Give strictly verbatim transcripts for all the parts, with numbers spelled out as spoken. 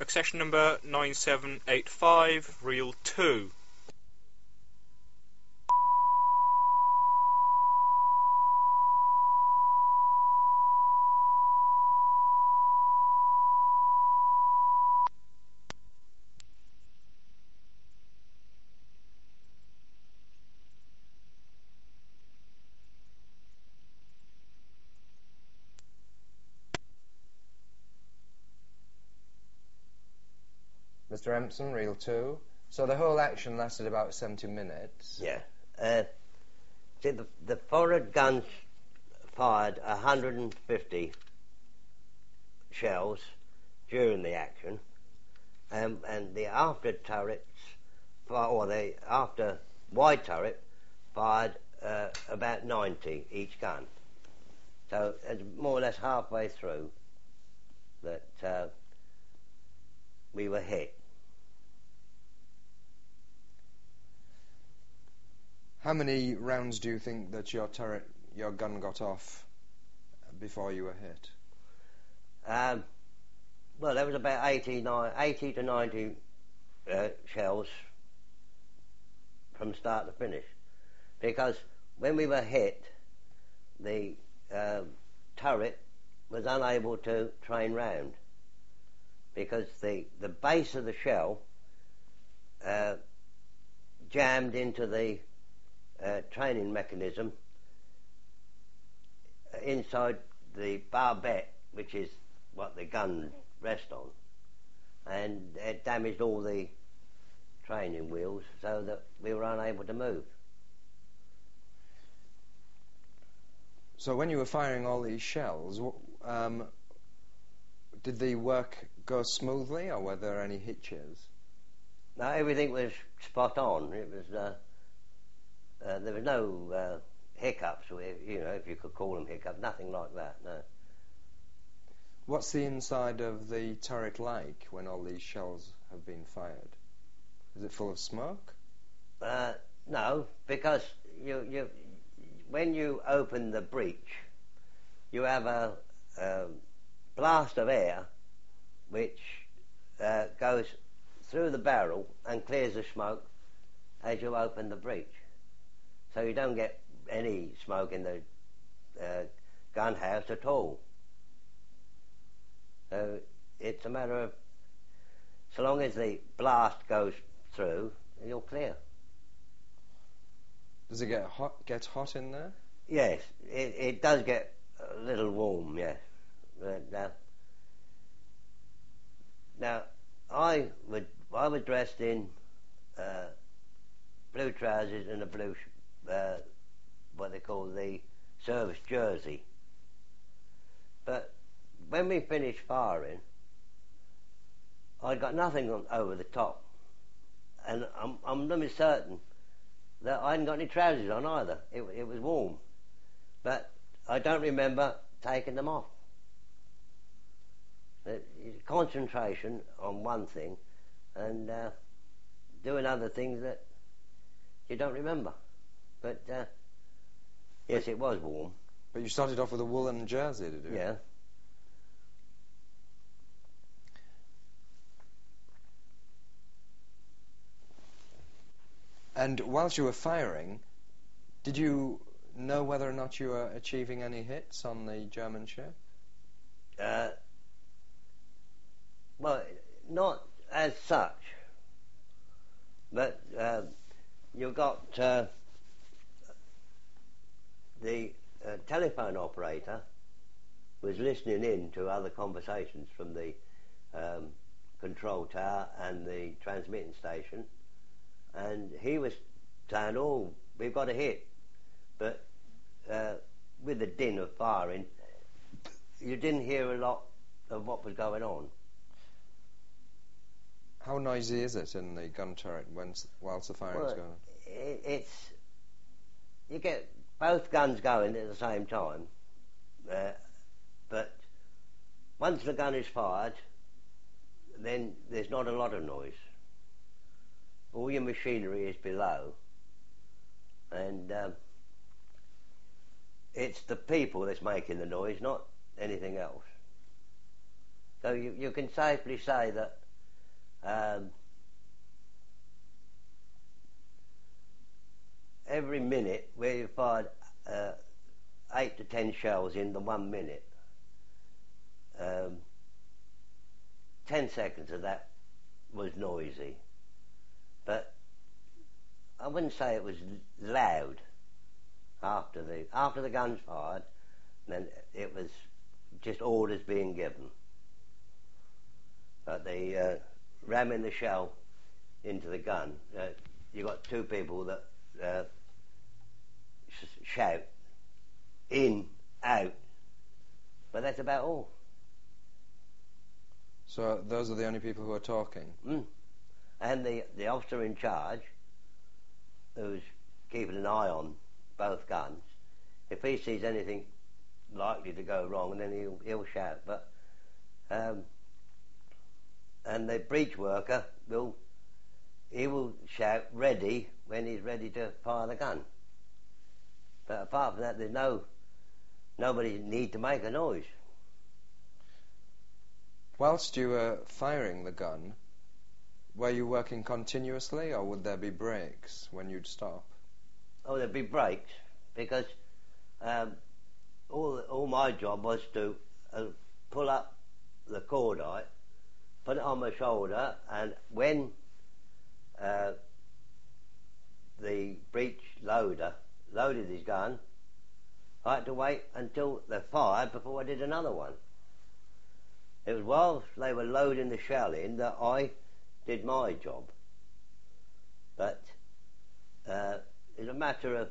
succession number nine seven eight five, reel two. Mister Empson, reel two. So the whole action lasted about seventy minutes. Yeah. Uh, see, the, the forward guns fired one hundred fifty shells during the action, um, and the after turrets, or the after wide turret, fired uh, about ninety each gun. So it's more or less halfway through that uh, we were hit. How many rounds do you think that your turret, your gun got off before you were hit? Um, well, there was about eighty, eighty to ninety uh, shells from start to finish, because when we were hit, the uh, turret was unable to train round, because the, the base of the shell uh, jammed into the uh, training mechanism inside the barbette, which is what the gun rests on, and it damaged all the training wheels so that we were unable to move. So when you were firing all these shells, um, did the work go smoothly, or were there any hitches? No, everything was spot on. It was uh, uh, there was no uh, hiccups, or, you know, if you could call them hiccups. Nothing like that. No. What's the inside of the turret like when all these shells have been fired? Is it full of smoke? Uh, no, because you you when you open the breech, you have a, a blast of air which uh, goes through the barrel and clears the smoke as you open the breech. So you don't get any smoke in the uh, gun house at all. So it's a matter of, so long as the blast goes through, you're clear. Does it get hot? Get hot in there? Yes, it, it does get a little warm. Yes. But, uh, now, I would I was dressed in uh, blue trousers and a blue uh, what they call the service jersey. But when we finished firing, I got nothing on, over the top, and I'm I'm almost certain that I hadn't got any trousers on either. It, it was warm, but I don't remember taking them off. The concentration on one thing and uh, doing other things that you don't remember. But uh, yes, it was warm. But you started off with a woolen jersey, did you? Yeah. And whilst you were firing, did you know whether or not you were achieving any hits on the German ship? Uh, well, not as such, but uh, you got uh, the uh, telephone operator was listening in to other conversations from the um, control tower and the transmitting station, and he was saying, "Oh, we've got a hit," but uh, with the din of firing, you didn't hear a lot of what was going on. How noisy is it in the gun turret when, whilst the firing well, is going on? It, it's you get both guns going at the same time, uh, but once the gun is fired, then there's not a lot of noise. All your machinery is below, and um, it's the people that's making the noise, not anything else. So you, you can safely say that um, every minute where you fired uh, eight to ten shells in the one minute, um, ten seconds of that was noisy, but I wouldn't say it was loud after the after the gun's fired. Then it was just orders being given. But the uh, ramming the shell into the gun, uh, you got two people that uh, sh- shout in, out, but that's about all. So those are the only people who are talking? Mm. And the, the officer in charge, who's keeping an eye on both guns, if he sees anything likely to go wrong, then he'll, he'll shout. But um, and the breech worker will he will shout ready when he's ready to fire the gun. But apart from that, there's no nobody need to make a noise. Whilst you were firing the gun, were you working continuously, or would there be breaks when you'd stop? Oh, there'd be breaks, because um, all all my job was to uh, pull up the cordite, put it on my shoulder, and when uh, the breech loader loaded his gun, I had to wait until they fired before I did another one. It was while they were loading the shell in that I did my job. But uh, it's a matter of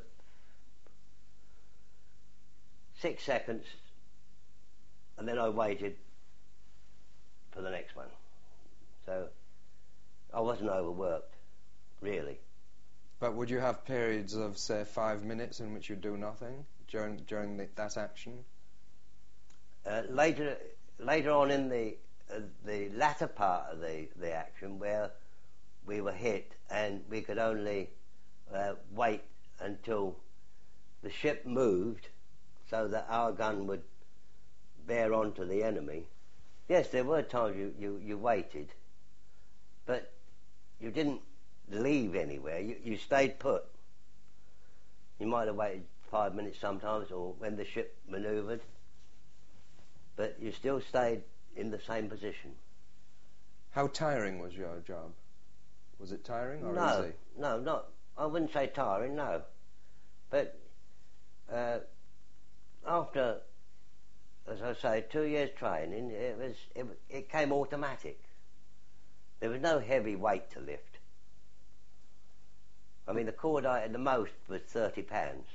six seconds, and then I waited for the next one. So I wasn't overworked, really. But would you have periods of, say, five minutes in which you'd do nothing during during the, that action? Uh, later, later on in the uh, the latter part of the, the action, where we were hit and we could only uh, wait until the ship moved so that our gun would bear onto the enemy. Yes, there were times you, you, you waited, but you didn't leave anywhere. You, you stayed put. You might have waited five minutes sometimes, or when the ship manoeuvred, but you still stayed in the same position. How tiring was your job? Was it tiring or no, easy? No, not. I wouldn't say tiring, no. But uh, after, as I say, two years training, it was it, it came automatic. There was no heavy weight to lift. I mean, the cordite at the most was thirty pounds.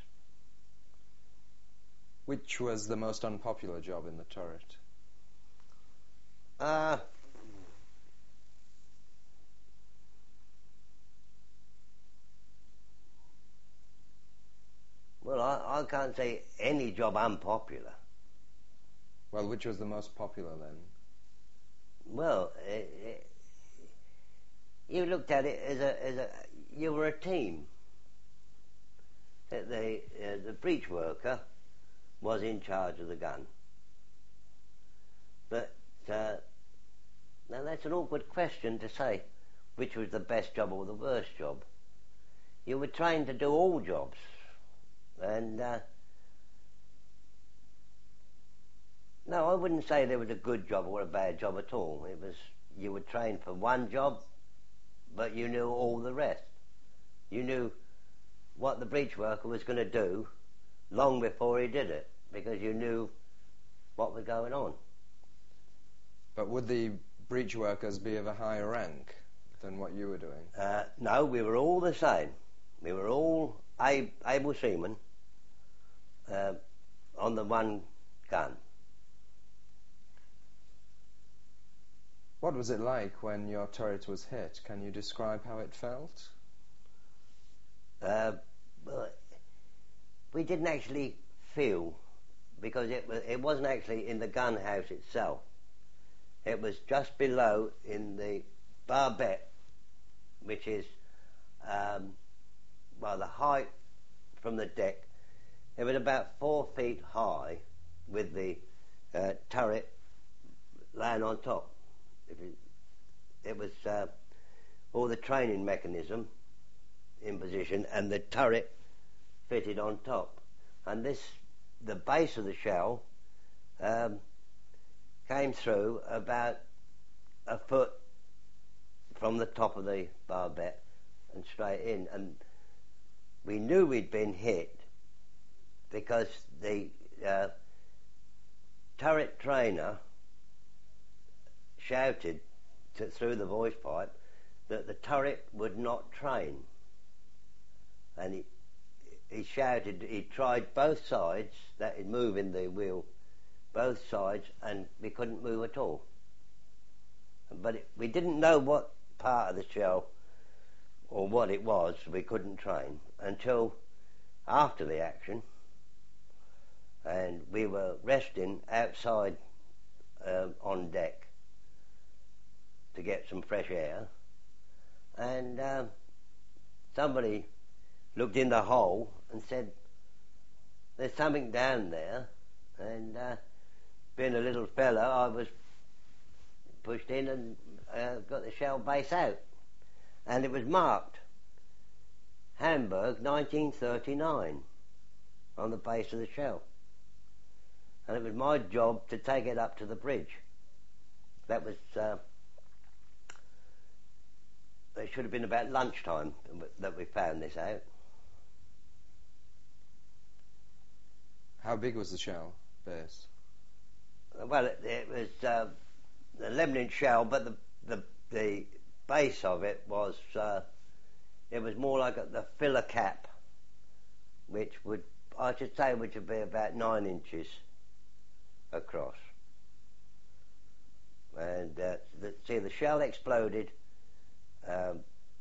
Which was the most unpopular job in the turret? Uh, well, I, I can't say any job unpopular. Well, which was the most popular then? Well, it, it, you looked at it as a, as a you were a team. The, the, uh, the breech worker was in charge of the gun. But uh, now that's an awkward question to say which was the best job or the worst job. You were trained to do all jobs, and uh, no, I wouldn't say there was a good job or a bad job at all. It was you were trained for one job, but you knew all the rest. You knew what the breech worker was going to do long before he did it, because you knew what was going on. But would the breech workers be of a higher rank than what you were doing? Uh, no, we were all the same. We were all ab- able seamen uh, on the one gun. What was it like when your turret was hit? Can you describe how it felt? Uh, well, we didn't actually feel, because it was, it wasn't actually in the gun house itself. It was just below in the barbette, which is um, well, the height from the deck. It was about four feet high, with the uh, turret laying on top. If you, it was uh, all the training mechanism in position and the turret fitted on top. And this, the base of the shell um, came through about a foot from the top of the barbette and straight in. And we knew we'd been hit because the uh, turret trainer shouted to, through the voice pipe that the turret would not train. And he, he shouted, he tried both sides, that is moving the wheel, both sides, and we couldn't move at all. But it, we didn't know what part of the shell or what it was we couldn't train until after the action, and we were resting outside um, on deck to get some fresh air, and um, somebody looked in the hole and said, "There's something down there," and uh, being a little fella, I was pushed in and uh, got the shell base out, and it was marked Hamburg nineteen thirty-nine on the base of the shell, and it was my job to take it up to the bridge. That was uh, it should have been about lunchtime that we found this out. How big was the shell base? Well, it, it was uh, an eleven inch shell, but the the the base of it was uh, it was more like a, the filler cap, which would, I should say, which would be about nine inches across. And uh, the, see, the shell exploded um,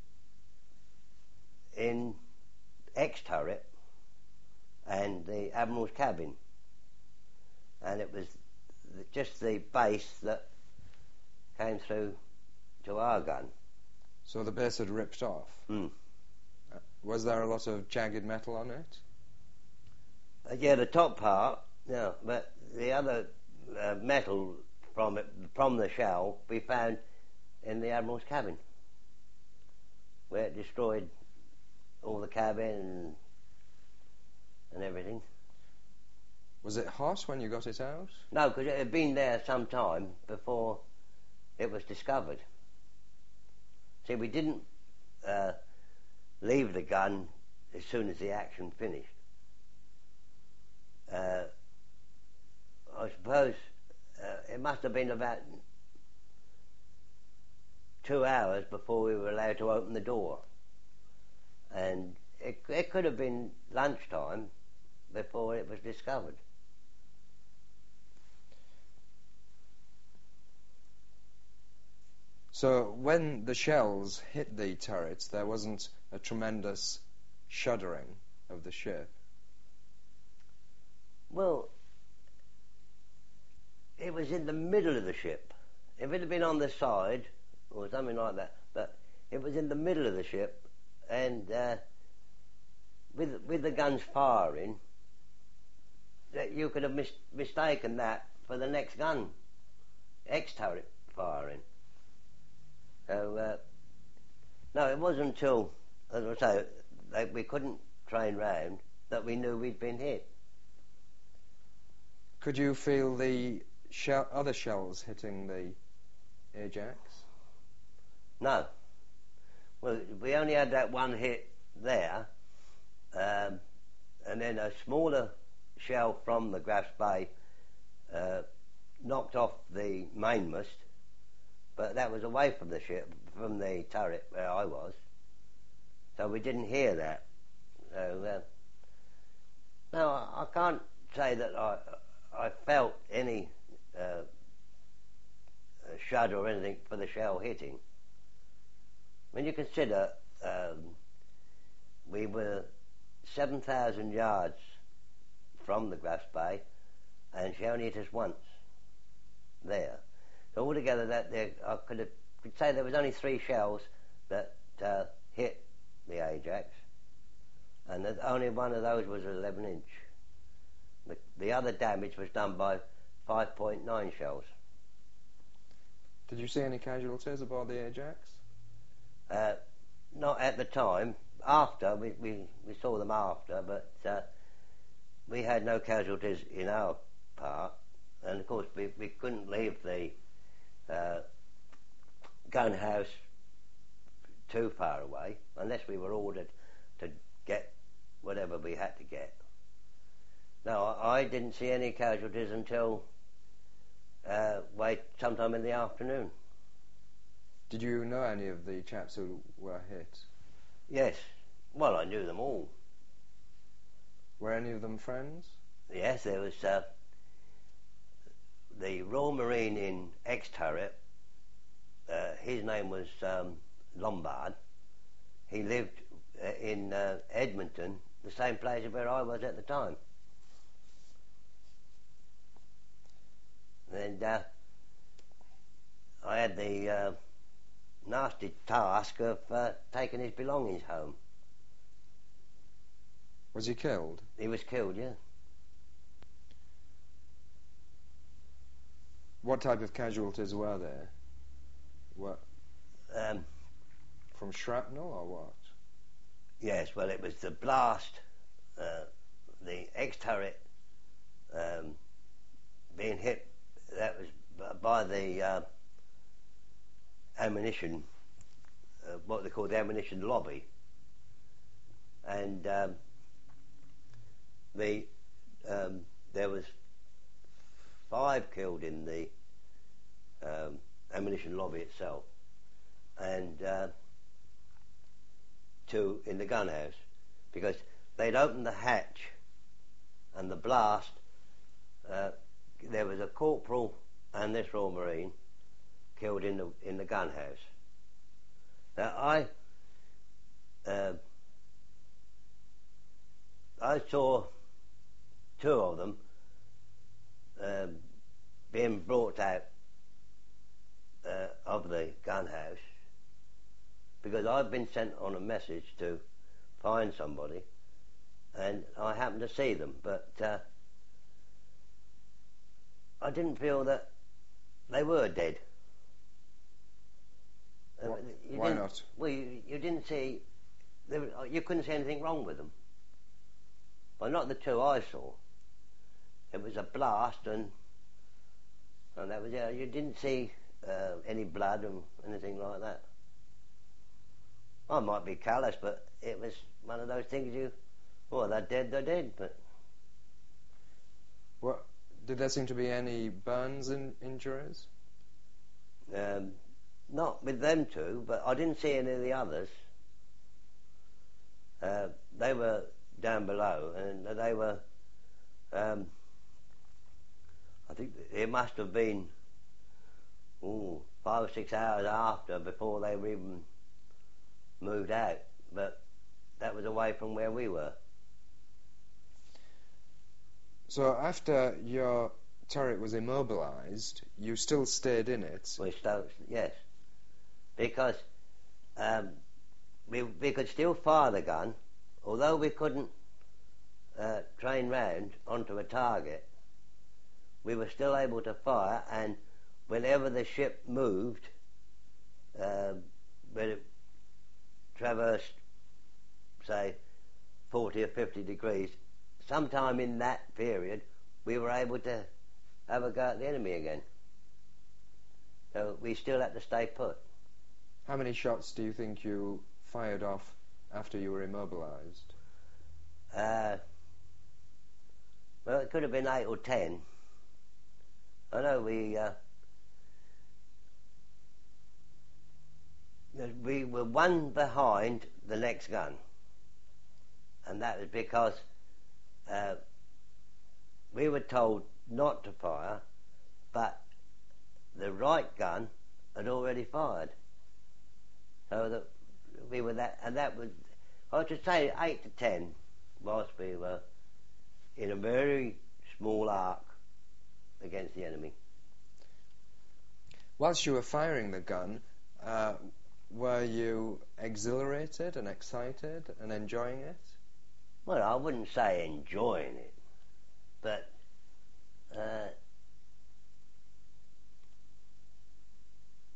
in X turret and the Admiral's cabin, and it was the, just the base that came through to our gun. So the base had ripped off. Mm. Uh, was there a lot of jagged metal on it? Uh, yeah, the top part, no, but the other uh, metal from it, from the shell, we found in the Admiral's cabin, where it destroyed all the cabin and, and everything. Was it hot when you got it out? No, because it had been there some time before it was discovered. See, we didn't uh, leave the gun as soon as the action finished. Uh, I suppose uh, it must have been about two hours before we were allowed to open the door. And it, it could have been lunchtime before it was discovered. So when the shells hit the turrets, there wasn't a tremendous shuddering of the ship? Well, it was in the middle of the ship. If it had been on the side or something like that, but it was in the middle of the ship, and uh, with with the guns firing, that you could have mis- mistaken that for the next gun, X turret firing. So uh, no, it wasn't until, as I say, that we couldn't train round that we knew we'd been hit. Could you feel the shell, other shells hitting the Ajax? No. Well, we only had that one hit there, um, and then a smaller shell from the Graf's Bay uh, knocked off the mainmast, but that was away from the ship, from the turret where I was, so we didn't hear that. So, uh, no, I, I can't say that I I felt any uh, shudder or anything for the shell hitting. When you consider um, we were seven thousand yards from the Graf's Bay, and she only hit us once there. So altogether, that there, I could, have, could say there was only three shells that uh, hit the Ajax, and that only one of those was an eleven inch. The, the other damage was done by five point nine shells. Did you see any casualties aboard the Ajax? Uh, not at the time. After, we, we, we saw them after, but uh, we had no casualties in our part. And of course, we, we couldn't leave the uh, gun house too far away unless we were ordered to get whatever we had to get. No, I, I didn't see any casualties until uh, wait sometime in the afternoon. Did you know any of the chaps who were hit? Yes. Well, I knew them all. Were any of them friends? Yes, there was uh, the Royal Marine in Ex-Turret. Uh, his name was um, Lombard. He lived uh, in uh, Edmonton, the same place where I was at the time. And uh, I had the uh, nasty task of uh, taking his belongings home. Was he killed? He was killed, yeah. What type of casualties were there? What? Um, From shrapnel or what? yes, well, it was the blast, uh, the Ex-Turret um, being hit. That was b- by the uh, ammunition, uh, what they call the ammunition lobby, and um, the um, there was five killed in the um, ammunition lobby itself, and uh, two in the gun house, because they'd opened the hatch, and the blast. Uh, there was a corporal and this Royal Marine killed in the in the gun house. Now I uh, I saw two of them uh, being brought out uh, of the gun house, because I've been sent on a message to find somebody, and I happened to see them, but uh, I didn't feel that they were dead. Uh, Why, you why didn't- not? Well, you, you didn't see, there, was- you couldn't see anything wrong with them. Well, not the two I saw. It was a blast, and and that was it. You didn't see uh, any blood or anything like that. I might be callous, but it was one of those things you, well, they're dead, they're dead, but What? Did there seem to be any burns and injuries? um, not with them two, but I didn't see any of the others. Uh, they were down below, and they were, um, I think it must have been ooh, five or six hours after before they were even moved out, but that was away from where we were. So after your turret was immobilised, you still stayed in it. We still, yes, because um, we we could still fire the gun, although we couldn't uh, train round onto a target. We were still able to fire, and whenever the ship moved, uh, when it traversed, say, forty or fifty degrees, sometime in that period, we were able to have a go at the enemy again. So we still had to stay put. How many shots do you think you fired off after you were immobilised? Uh, well, it could have been eight or ten. I know we uh, we were one behind the next gun, and that was because uh, we were told not to fire, but the right gun had already fired. So that we were that, and that was, I should say, eight to ten, whilst we were in a very small arc against the enemy. Whilst you were firing the gun, uh, were you exhilarated and excited and enjoying it? Well, I wouldn't say enjoying it, but uh,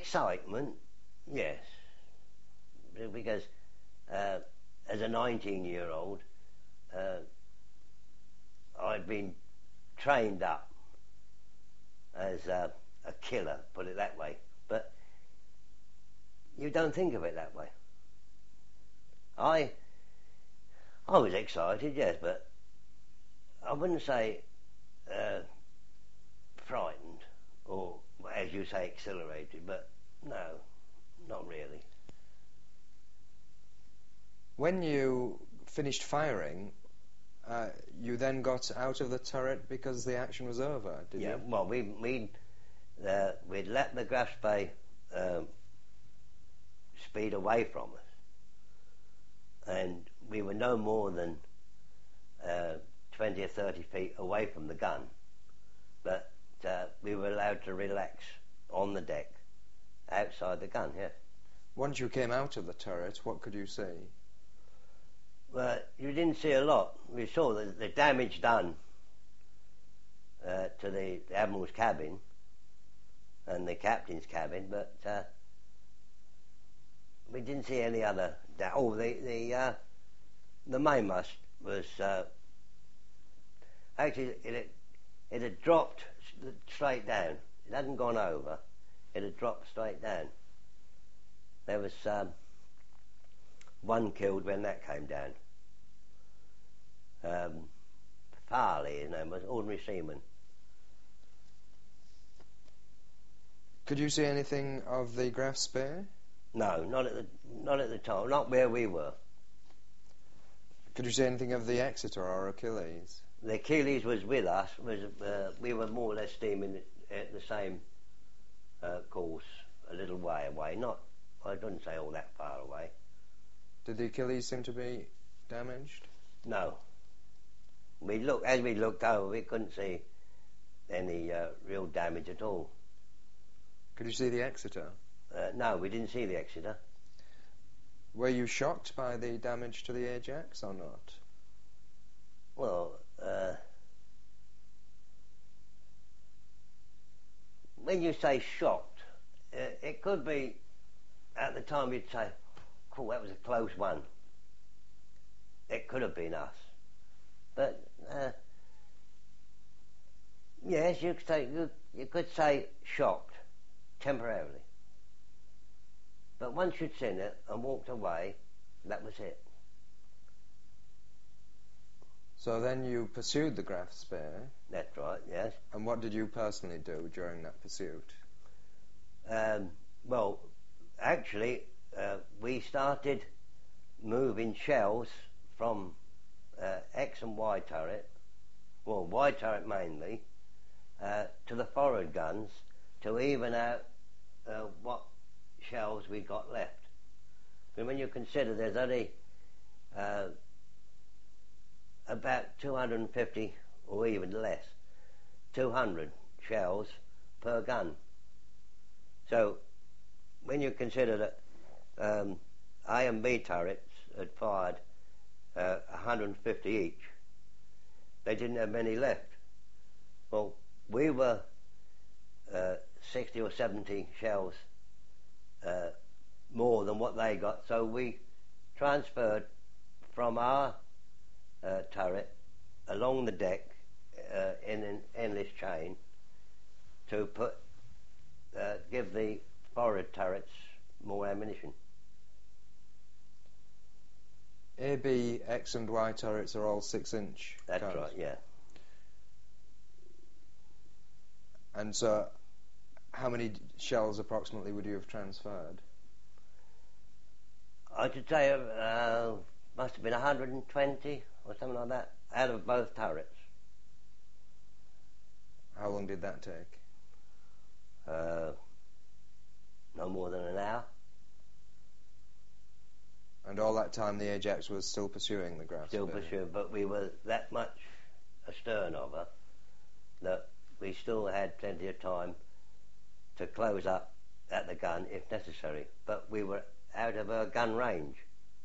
excitement, yes, because uh, as a nineteen-year-old, uh, I'd been trained up as a, a killer, put it that way. But you don't think of it that way. I, I was excited, yes, but I wouldn't say uh, frightened or, as you say, exhilarated. But no, not really. When you finished firing, uh, you then got out of the turret because the action was over, did yeah, you? well, we, we'd, uh, we'd let the Graf Spee um, speed away from us, and we were no more than uh, twenty or thirty feet away from the gun, but uh, we were allowed to relax on the deck, outside the gun, yes. Once you came out of the turret, what could you see? Well, you didn't see a lot. We saw the, the damage done uh, to the, the Admiral's cabin and the captain's cabin, but uh, we didn't see any other. Da- oh, the the uh, the mainmast was uh, actually it had, it had dropped straight down. It hadn't gone over. It had dropped straight down. There was um, one killed when that came down. Um, Farley, his name was, ordinary seaman. Could you see anything of the Graf Spee? No, not at the not at the time, not where we were. Could you see anything of the Exeter or Achilles? The Achilles was with us. Was uh, we were more or less steaming at the same uh, course, a little way away. Not, I wouldn't say all that far away. Did the Achilles seem to be damaged? No. We look as we looked over, we couldn't see any uh, real damage at all. Could you see the Exeter? Uh, no, we didn't see the Exeter. Were you shocked by the damage to the Ajax or not? Well, uh, when you say shocked, uh, it could be at the time you'd say, cool, that was a close one. It could have been us. But, uh, yes, you could say, you, you could say shocked, temporarily. But once you'd seen it and walked away, that was it. So then you pursued the Graf Spee. That's right, yes. And what did you personally do during that pursuit? Um, well, actually, uh, we started moving shells from uh, X and Y turret, well, Y turret mainly, uh, to the forward guns to even out uh, what shells we got left. And when you consider there's only uh, about two hundred fifty or even less, two hundred shells per gun. So when you consider that um, A and B turrets had fired uh, one hundred fifty each, they didn't have many left. Well, we were uh, sixty or seventy shells uh, more than what they got, so we transferred from our uh, turret along the deck uh, in an endless chain to put uh, give the forward turrets more ammunition. A, B, X and Y turrets are all six inch That's guns. right, yeah. And so how many shells approximately would you have transferred? I should say uh, must have been one hundred twenty or something like that out of both turrets. How long did that take? Uh, no more than an hour. And all that time the Ajax was still pursuing the Graf Still Spee? pursuing, but we were that much astern of her that we still had plenty of time to close up at the gun if necessary. But we were out of her gun range.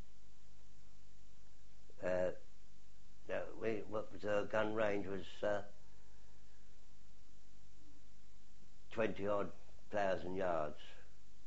Uh, no, we, what was her gun range was uh, twenty odd thousand yards.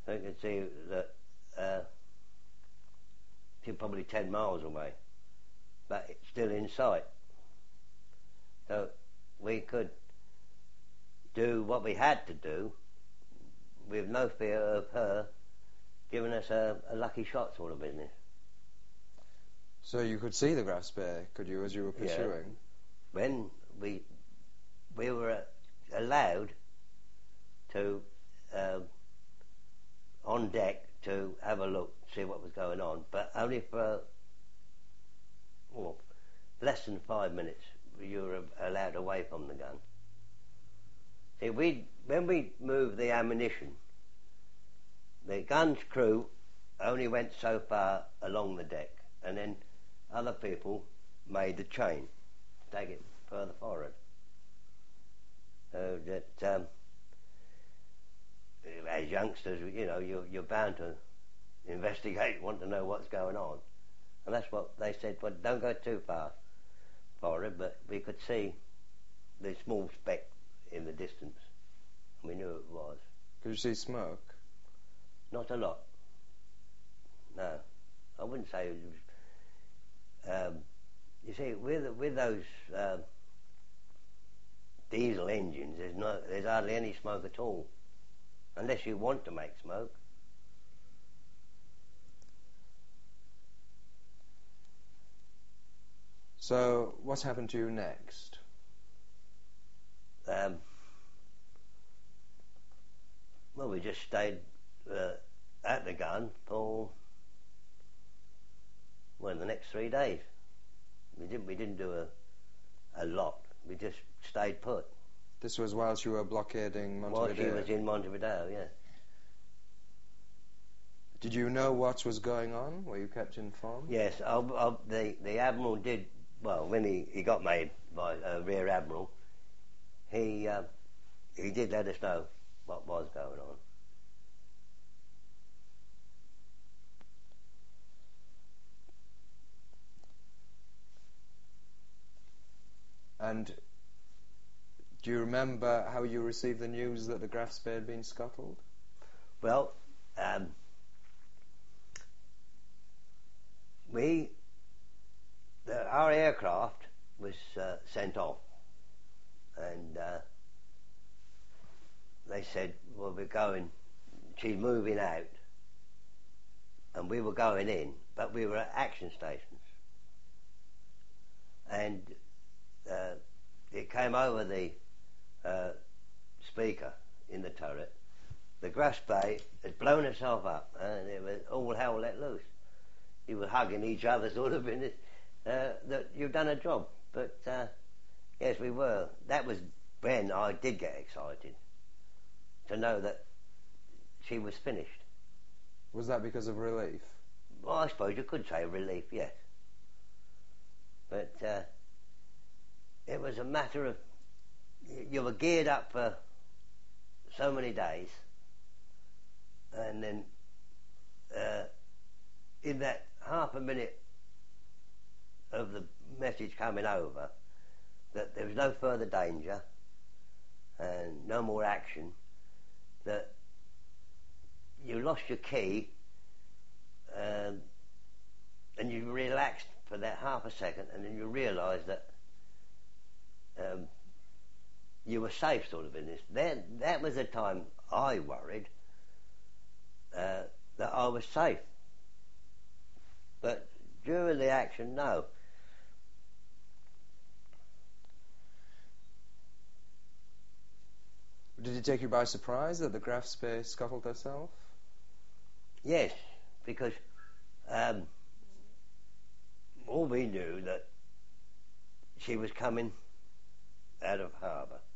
So you can see that uh, she's probably ten miles away, but it's still in sight. So we could do what we had to do with no fear of her giving us a, a lucky shot sort of business. So you could see the Graf Spee, could you, as you were pursuing? Yeah. When we we were uh, allowed to um, on deck to have a look, see what was going on, but only for well, less than five minutes you were allowed away from the gun. See, we when we moved the ammunition, the gun's crew only went so far along the deck, and then other people made the chain, take it further forward. So that um, as youngsters, you know, you're, you're bound to investigate, want to know what's going on. And that's what they said, well, don't go too far forward, but we could see the small speck in the distance. We knew it was. Could you see smoke? Not a lot. No. I wouldn't say it was... Um, you see, with, with those uh, diesel engines, there's, no, there's hardly any smoke at all, unless you want to make smoke. So, what happened to you next? Um, well, we just stayed uh, at the gun for well, the next three days. We didn't. We didn't do a a lot. We just stayed put. This was whilst you were blockading Montevideo? While she was in Montevideo, yeah. Did you know what was going on? Were you kept informed? Yes, I, I, the the admiral did. Well, when he, he got made by a rear admiral, he uh, he did let us know what was going on. And do you remember how you received the news that the Graf Spee had been scuttled? Well, um, we, the, our aircraft was uh, sent off, and uh, they said, well, we're going, she's moving out, and we were going in, but we were at action stations. And uh, it came over the uh, speaker in the turret. The Graf Spee had blown itself up, and it was all hell let loose. You were hugging each other, sort of, in it. Uh, that you've done a job. But uh, yes, we were. That was when I did get excited to know that she was finished. Was that because of relief? Well, I suppose you could say relief, yes. But uh, it was a matter of you were geared up for so many days, and then uh, in that half a minute of the message coming over that there was no further danger and no more action, that you lost your key, um, and you relaxed for that half a second, and then you realised that um, you were safe, sort of, in this. Then that was the time I worried uh, that I was safe. But during the action, no. Did it take you by surprise that the Graf Spee scuttled herself? Yes, because um, all we knew that she was coming out of harbour.